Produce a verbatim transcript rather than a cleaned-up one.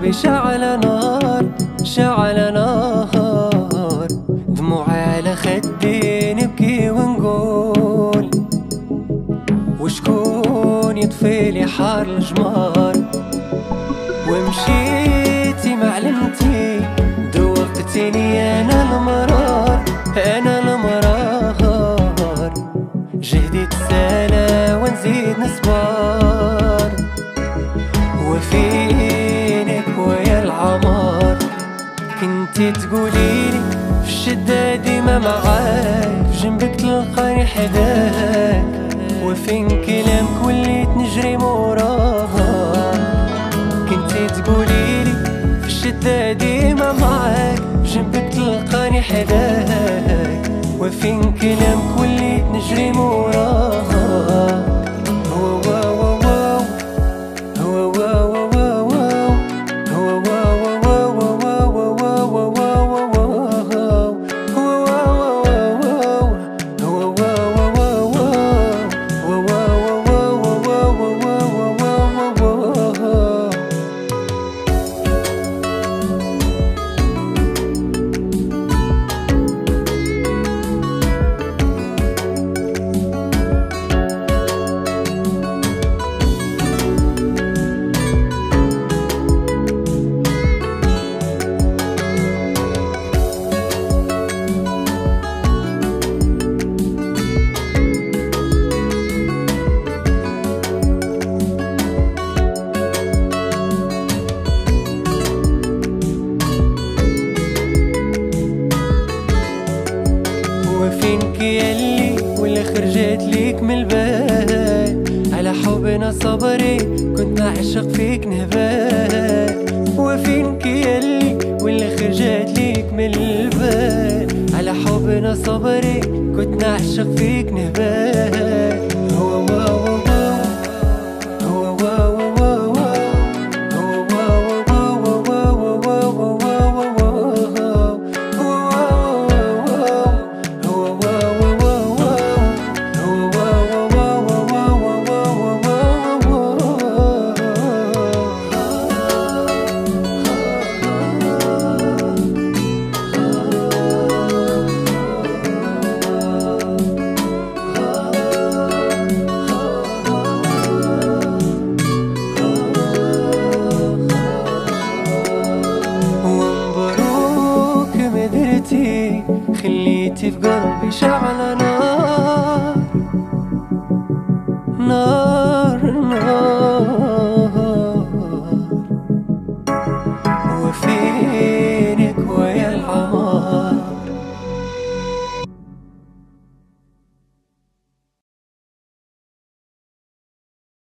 قلبي شعل نار شعل نار، دموعي على خدي نبكي ونقول وشكون يطفيلي حار الجمار. ومشيتي معلمتي دوقتيني انا المرار انا المرار، جهدي تسالى ونزيد نصبر وفينك ويا العمار. كنتي تقوليلي في الشدة ديما معاك، في جنبك تلقاني حداك، وفين كلامك وليت نجري موراه. كنتي تقوليلي في الشدة ديما معاك، في جنبك تلقاني حداك، وفين كلامك وليت نجري موراه. وفينك ياللي واللي خرجت ليك من البال، على حبنا صبري كنت نعشق فيك نهبال. وفينك ياللي واللي خرجت ليك من البال، على حبنا صبري كنت نعشق فيك نهبال. هو واو خليتي في قلبي شعلة نار نار نار.